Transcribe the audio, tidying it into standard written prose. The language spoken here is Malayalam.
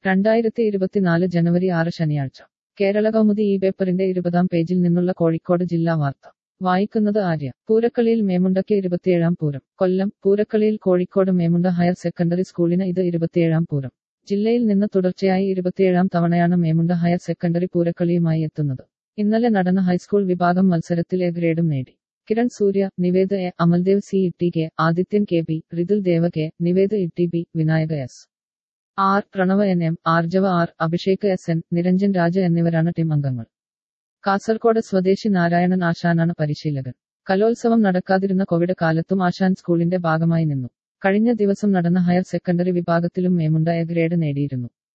2024 ജനുവരി 6 ശനിയാഴ്ച കേരളകൗമുദി ഈ പേപ്പറിന്റെ 20-ാം പേജിൽ നിന്നുള്ള കോഴിക്കോട് ജില്ലാ വാർത്ത വായിക്കുന്നത് ആര്യ. പൂരക്കളിയിൽ മേമുണ്ടയ്ക്ക് 27-ാം പൂരം. കൊല്ലം. പൂരക്കളിയിൽ കോഴിക്കോട് മേമുണ്ട ഹയർ സെക്കൻഡറി സ്കൂളിന് ഇത് 27-ാം പൂരം. ജില്ലയിൽ നിന്ന് തുടർച്ചയായി 27-ാം തവണയാണ് മേമുണ്ട ഹയർ സെക്കൻഡറി പൂരക്കളിയുമായി എത്തുന്നത്. ഇന്നലെ നടന്ന ഹൈസ്കൂൾ വിഭാഗം മത്സരത്തിൽ എ ഗ്രേഡും നേടി. Kiran Surya, Nived A, Amaldev C Itti K, Adithyan K B, Rithul Deva K, Nived Itti B, Vinayaka S R, Pranav N M, Arjava R, Abhishek S N, Niranjan Raja എന്നിവരാണ് ടീം അംഗങ്ങൾ. കാസർകോട് സ്വദേശി നാരായണൻ ആശാനാണ് പരിശീലകൻ. കലോത്സവം നടക്കാതിരുന്ന കോവിഡ് കാലത്തും ആശാൻ സ്കൂളിന്റെ ഭാഗമായി നിന്നു. കഴിഞ്ഞ ദിവസം നടന്ന ഹയർ സെക്കൻഡറി വിഭാഗത്തിലും മേമുണ്ട എ ഗ്രേഡ് നേടിയിരുന്നു.